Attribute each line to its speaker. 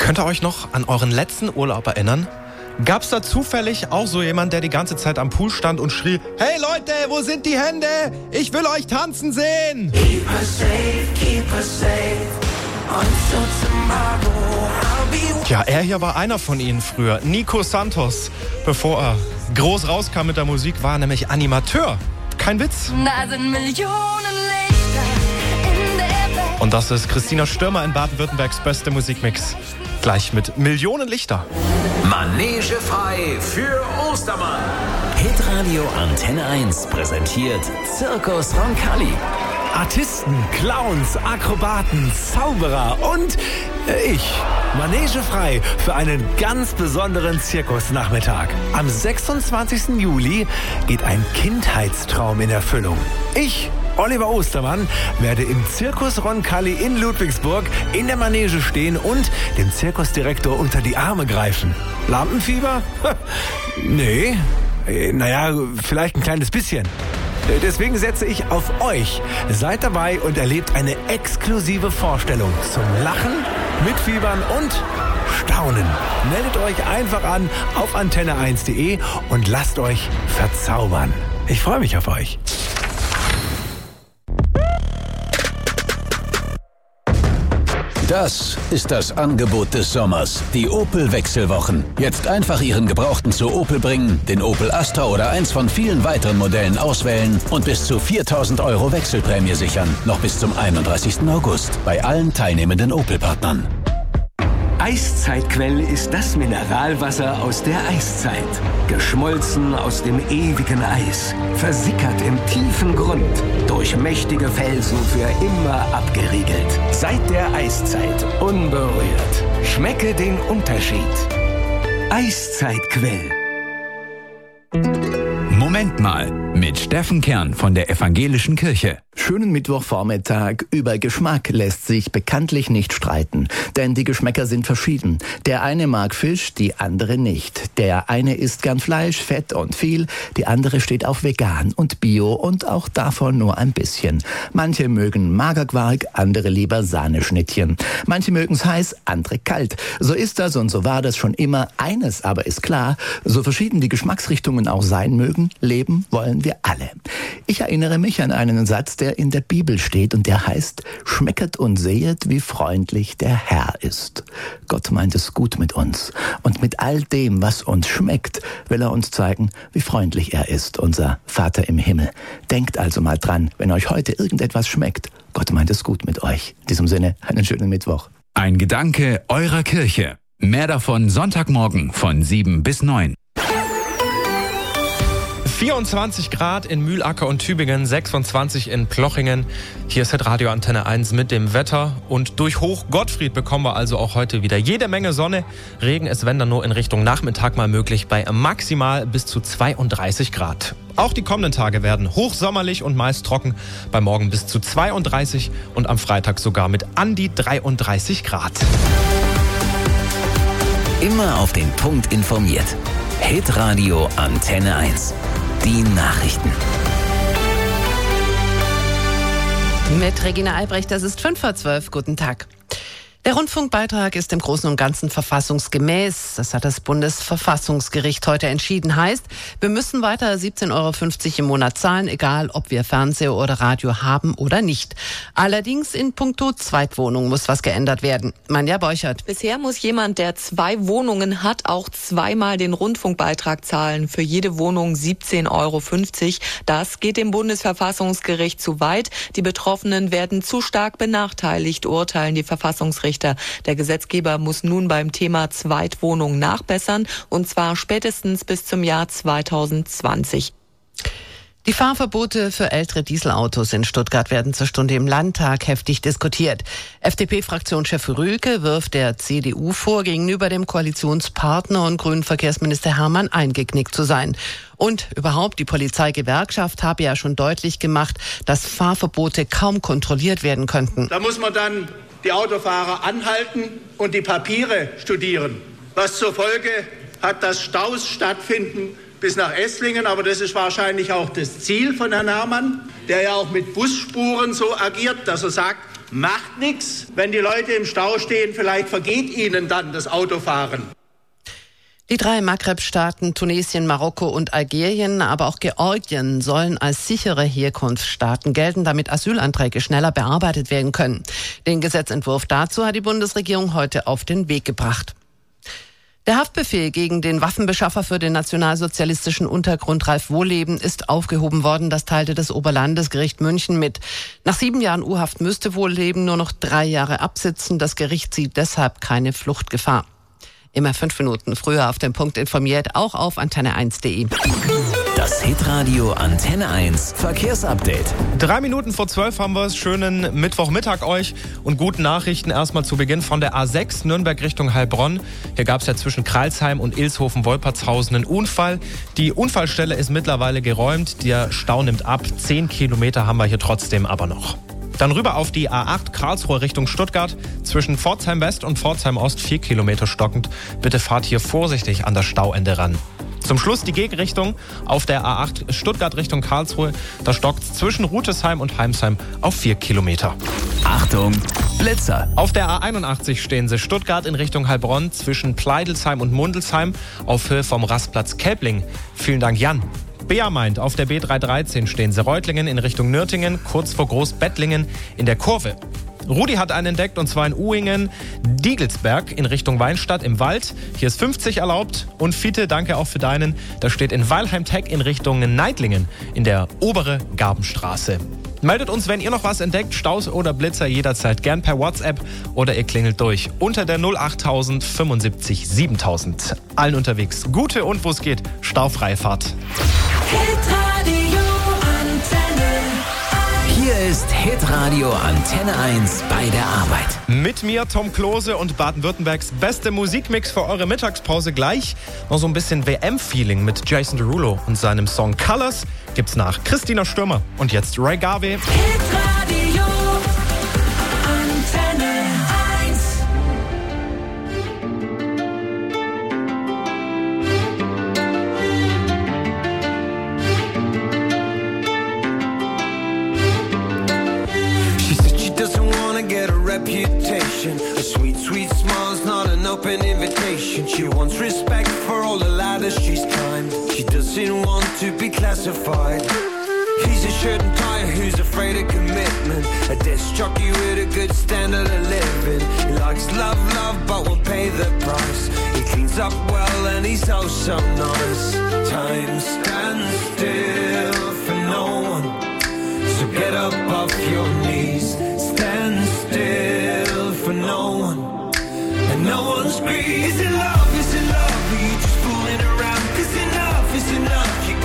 Speaker 1: Könnt ihr euch noch an euren letzten Urlaub erinnern? Gab's da zufällig auch so jemand, der die ganze Zeit am Pool stand und schrie: Hey Leute, wo sind die Hände? Ich will euch tanzen sehen!
Speaker 2: Keep us safe, until tomorrow I'll be...
Speaker 1: Ja, er hier war einer von ihnen früher, Nico Santos. Bevor er groß rauskam mit der Musik, war er nämlich Animateur. Kein Witz.
Speaker 3: Da sind Millionen Lichter in der Welt.
Speaker 1: Und das ist Christina Stürmer in Baden-Württembergs beste Musikmix. Gleich mit Millionen Lichter.
Speaker 4: Manege frei für Ostermann. Hitradio Antenne 1 präsentiert Zirkus Roncalli.
Speaker 5: Artisten, Clowns, Akrobaten, Zauberer und ich. Manege frei für einen ganz besonderen Zirkusnachmittag. Am 26. Juli geht ein Kindheitstraum in Erfüllung. Ich, Oliver Ostermann, werde im Zirkus Roncalli in Ludwigsburg in der Manege stehen und dem Zirkusdirektor unter die Arme greifen. Lampenfieber? Nee. Naja, vielleicht ein kleines bisschen. Deswegen setze ich auf euch. Seid dabei und erlebt eine exklusive Vorstellung zum Lachen, Mitfiebern und Staunen. Meldet euch einfach an auf antenne1.de und lasst euch verzaubern. Ich freue mich auf euch.
Speaker 6: Das ist das Angebot des Sommers. Die Opel-Wechselwochen. Jetzt einfach Ihren Gebrauchten zu Opel bringen, den Opel Astra oder eins von vielen weiteren Modellen auswählen und bis zu 4.000 € Wechselprämie sichern. Noch bis zum 31. August bei allen teilnehmenden Opel-Partnern.
Speaker 7: Eiszeitquell ist das Mineralwasser aus der Eiszeit. Geschmolzen aus dem ewigen Eis. Versickert im tiefen Grund. Durch mächtige Felsen für immer abgeriegelt. Seit der Eiszeit unberührt. Schmecke den Unterschied. Eiszeitquell.
Speaker 8: Moment mal, mit Steffen Kern von der Evangelischen Kirche.
Speaker 9: Schönen Mittwochvormittag. Über Geschmack lässt sich bekanntlich nicht streiten, denn die Geschmäcker sind verschieden. Der eine mag Fisch, die andere nicht. Der eine isst gern Fleisch, Fett und viel, die andere steht auf vegan und Bio und auch davon nur ein bisschen. Manche mögen Magerquark, andere lieber Sahneschnittchen. Manche mögen's heiß, andere kalt. So ist das und so war das schon immer. Eines aber ist klar, so verschieden die Geschmacksrichtungen auch sein mögen, leben wollen wir alle. Ich erinnere mich an einen Satz, der in der Bibel steht und der heißt: Schmecket und sehet, wie freundlich der Herr ist. Gott meint es gut mit uns. Und mit all dem, was uns schmeckt, will er uns zeigen, wie freundlich er ist, unser Vater im Himmel. Denkt also mal dran, wenn euch heute irgendetwas schmeckt, Gott meint es gut mit euch. In diesem Sinne, einen schönen Mittwoch.
Speaker 8: Ein Gedanke eurer Kirche. Mehr davon Sonntagmorgen von 7 bis 9.
Speaker 1: 24 Grad in Mühlacker und Tübingen, 26 in Plochingen. Hier ist Radio Antenne 1 mit dem Wetter. Und durch Hoch Gottfried bekommen wir also auch heute wieder jede Menge Sonne. Regen ist, wenn dann nur in Richtung Nachmittag mal möglich, bei maximal bis zu 32 Grad. Auch die kommenden Tage werden hochsommerlich und meist trocken. Bei Morgen bis zu 32 und am Freitag sogar mit an die 33 Grad.
Speaker 4: Immer auf den Punkt informiert. Hitradio Antenne 1. Die Nachrichten.
Speaker 10: Mit Regina Albrecht, das ist 5:12. Guten Tag. Der Rundfunkbeitrag ist im Großen und Ganzen verfassungsgemäß. Das hat das Bundesverfassungsgericht heute entschieden. Heißt, wir müssen weiter 17,50 € im Monat zahlen, egal ob wir Fernseher oder Radio haben oder nicht. Allerdings in puncto Zweitwohnung muss was geändert werden. Manja Beuchert.
Speaker 11: Bisher muss jemand, der 2 Wohnungen hat, auch zweimal den Rundfunkbeitrag zahlen. Für jede Wohnung 17,50 €. Das geht dem Bundesverfassungsgericht zu weit. Die Betroffenen werden zu stark benachteiligt, urteilen die Verfassungsrichter. Der Gesetzgeber muss nun beim Thema Zweitwohnung nachbessern, und zwar spätestens bis zum Jahr 2020.
Speaker 10: Die Fahrverbote für ältere Dieselautos in Stuttgart werden zur Stunde im Landtag heftig diskutiert. FDP-Fraktionschef Rühlke wirft der CDU vor, gegenüber dem Koalitionspartner und grünen Verkehrsminister Hermann eingeknickt zu sein. Und überhaupt, die Polizeigewerkschaft habe ja schon deutlich gemacht, dass Fahrverbote kaum kontrolliert werden könnten.
Speaker 12: Da muss man dann die Autofahrer anhalten und die Papiere studieren. Was zur Folge hat, dass Staus stattfinden bis nach Esslingen. Aber das ist wahrscheinlich auch das Ziel von Herrn Herrmann, der ja auch mit Busspuren so agiert, dass er sagt, Macht nichts, wenn die Leute im Stau stehen, vielleicht vergeht ihnen dann das Autofahren.
Speaker 10: Die 3 Maghreb-Staaten Tunesien, Marokko und Algerien, aber auch Georgien sollen als sichere Herkunftsstaaten gelten, damit Asylanträge schneller bearbeitet werden können. Den Gesetzentwurf dazu hat die Bundesregierung heute auf den Weg gebracht. Der Haftbefehl gegen den Waffenbeschaffer für den nationalsozialistischen Untergrund Ralf Wohlleben ist aufgehoben worden. Das teilte das Oberlandesgericht München mit. Nach 7 Jahren U-Haft müsste Wohlleben nur noch 3 Jahre absitzen. Das Gericht sieht deshalb keine Fluchtgefahr. Immer 5 Minuten früher auf den Punkt informiert, auch auf antenne1.de.
Speaker 4: Das Hitradio Antenne 1 Verkehrsupdate.
Speaker 1: 3 Minuten vor 12 haben wir es. Schönen Mittwochmittag euch und guten Nachrichten erstmal zu Beginn von der A6 Nürnberg Richtung Heilbronn. Hier gab es ja zwischen Kralsheim und Ilshofen-Wolpertshausen einen Unfall. Die Unfallstelle ist mittlerweile geräumt. Der Stau nimmt ab. 10 Kilometer haben wir hier trotzdem aber noch. Dann rüber auf die A8 Karlsruhe Richtung Stuttgart. Zwischen Pforzheim West und Pforzheim Ost 4 Kilometer stockend. Bitte fahrt hier vorsichtig an das Stauende ran. Zum Schluss die Gegenrichtung auf der A8 Stuttgart Richtung Karlsruhe. Da stockt es zwischen Rutesheim und Heimsheim auf 4 Kilometer.
Speaker 4: Achtung, Blitzer!
Speaker 1: Auf der A81 stehen sie Stuttgart in Richtung Heilbronn zwischen Pleidelsheim und Mundelsheim auf Höhe vom Rastplatz Kelbling. Vielen Dank, Jan. Bea meint, auf der B313 stehen sie Reutlingen in Richtung Nürtingen, kurz vor Großbettlingen in der Kurve. Rudi hat einen entdeckt und zwar in Uhingen, Diegelsberg in Richtung Weinstadt im Wald. Hier ist 50 erlaubt. Und Fiete, danke auch für deinen. Da steht in Weilheim-Teck in Richtung Neidlingen in der obere Gabenstraße. Meldet uns, wenn ihr noch was entdeckt, Staus oder Blitzer, jederzeit gern per WhatsApp oder ihr klingelt durch unter der 08000 75 7000. Allen unterwegs gute und wo es geht, staufreie Fahrt.
Speaker 3: Hitradio Antenne 1.
Speaker 4: Hier ist Hitradio Antenne 1 bei der Arbeit.
Speaker 1: Mit mir Tom Klose und Baden-Württembergs beste Musikmix für eure Mittagspause. Gleich noch so ein bisschen WM-Feeling mit Jason Derulo und seinem Song Colors gibt's nach Christina Stürmer. Und jetzt Ray Garvey.
Speaker 3: Hitradio Antenne 1.
Speaker 2: She said she doesn't wanna get a reputation. A sweet, sweet smile's not an open invitation. She wants respect for all the ladders she's climbed. She doesn't want to be classified. He's a shirt and tie who's afraid of commitment. A disc jockey with a good standard of living. He likes love, love, but will pay the price. He cleans up well and he's oh so nice. Time stands still for no one. So get up off your knees. Stand still for no one. And no one's crazy love.